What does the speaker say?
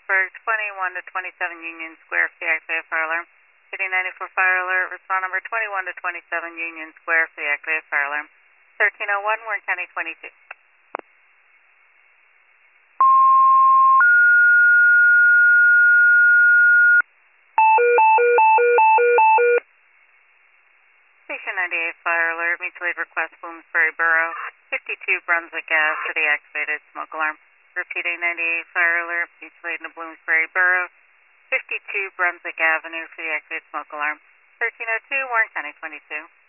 Bloomsburg, 21 to 27 Union Square, for the activated fire alarm. City 94 fire alert, respond number 21 to 27 Union Square, for the activated fire alarm. 1301, Warren County 22. Station 98 fire alert, mutual aid request, Bloomsbury Borough, 52 Brunswick Ave, for the activated smoke alarm. Repeating 98 fire alert, mutual aid to Bloomsbury Borough, 52 Brunswick Avenue, for the activated smoke alarm. 1302, Warren County 22.